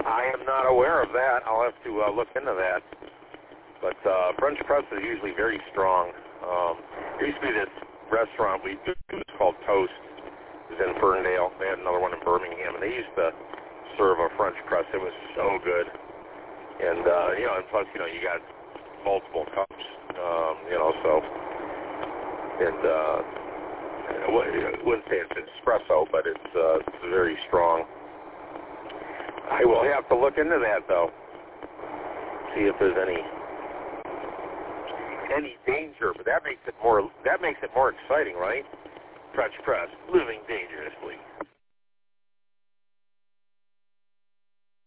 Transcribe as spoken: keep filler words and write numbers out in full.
I am not aware of that. I'll have to uh, look into that. But uh, French press is usually very strong. Um, there used to be this restaurant we do. It was called Toast. It was in Ferndale. They had another one in Birmingham, and they used to serve a French press. It was so good. And, uh, you know, and plus, you know, you got multiple cups, um, you know, so, and uh, I wouldn't say it's espresso, but it's, uh, it's very strong. I will have to look into that, though, see if there's any any danger, but that makes it more that makes it more exciting, right? French press, living dangerously.